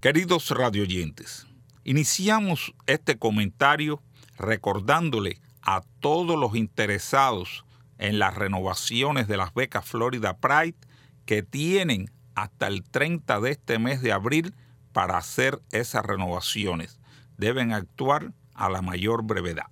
Queridos radioyentes, iniciamos este comentario recordándole a todos los interesados en las renovaciones de las becas Florida Pride que tienen hasta el 30 de este mes de abril para hacer esas renovaciones. Deben actuar a la mayor brevedad.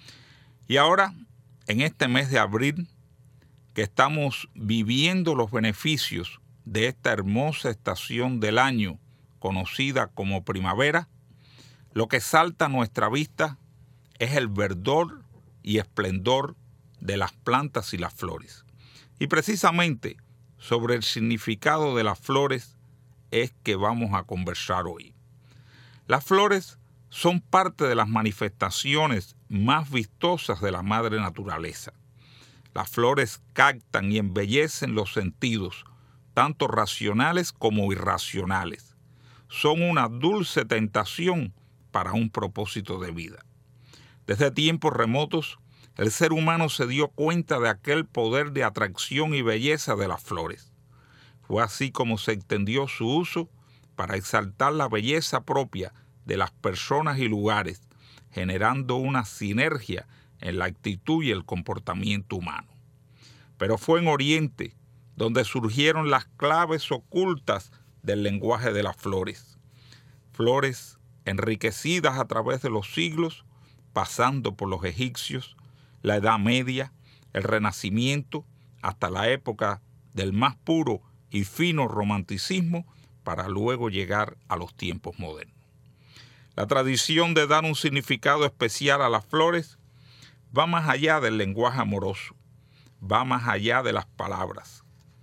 Y ahora, en este mes de abril, que estamos viviendo los beneficios de esta hermosa estación del año conocida como primavera, lo que salta a nuestra vista es el verdor y esplendor de las plantas y las flores. Y precisamente sobre el significado de las flores es que vamos a conversar hoy. Las flores son parte de las manifestaciones más vistosas de la madre naturaleza. Las flores captan y embellecen los sentidos, tanto racionales como irracionales. Son una dulce tentación para un propósito de vida. Desde tiempos remotos, el ser humano se dio cuenta de aquel poder de atracción y belleza de las flores. Fue así como se extendió su uso para exaltar la belleza propia de las personas y lugares, generando una sinergia en la actitud y el comportamiento humano. Pero fue en Oriente donde surgieron las claves ocultas del lenguaje de las flores. Flores enriquecidas a través de los siglos, pasando por los egipcios, la Edad Media, el Renacimiento, hasta la época del más puro y fino romanticismo, para luego llegar a los tiempos modernos. La tradición de dar un significado especial a las flores va más allá del lenguaje amoroso, va más allá de las palabras.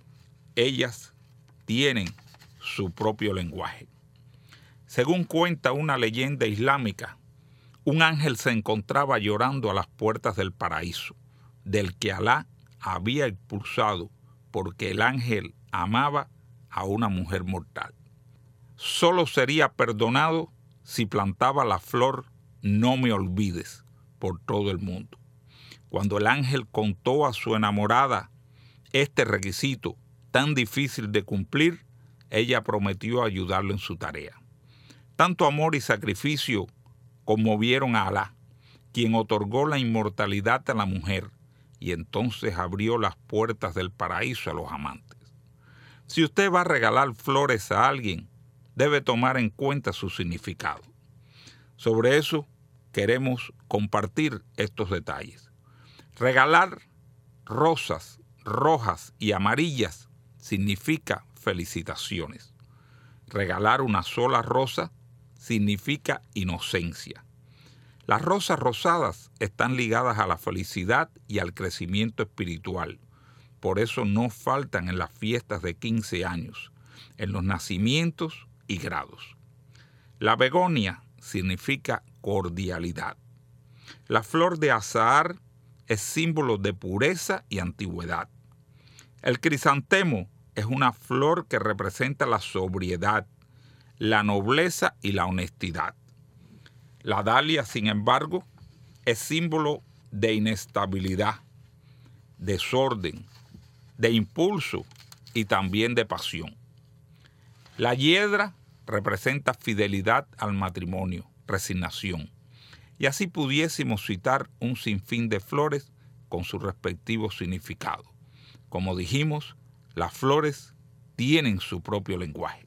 Ellas tienen su propio lenguaje. Según cuenta una leyenda islámica, un ángel se encontraba llorando a las puertas del paraíso, del que Alá había expulsado porque el ángel amaba a una mujer mortal. Solo sería perdonado si plantaba la flor "No me olvides" por todo el mundo. Cuando el ángel contó a su enamorada este requisito tan difícil de cumplir, ella prometió ayudarlo en su tarea. Tanto amor y sacrificio conmovieron a Alá, quien otorgó la inmortalidad a la mujer y entonces abrió las puertas del paraíso a los amantes. Si usted va a regalar flores a alguien, debe tomar en cuenta su significado. Sobre eso queremos compartir estos detalles. Regalar rosas rojas y amarillas significa felicitaciones. Regalar una sola rosa significa inocencia. Las rosas rosadas están ligadas a la felicidad y al crecimiento espiritual. Por eso no faltan en las fiestas de 15 años, en los nacimientos y grados. La begonia significa cordialidad. La flor de azahar es símbolo de pureza y antigüedad. El crisantemo es una flor que representa la sobriedad, la nobleza y la honestidad. La dalia, sin embargo, es símbolo de inestabilidad, desorden, de impulso y también de pasión. La hiedra representa fidelidad al matrimonio, resignación. Y así pudiésemos citar un sinfín de flores con su respectivo significado. Como dijimos, las flores tienen su propio lenguaje.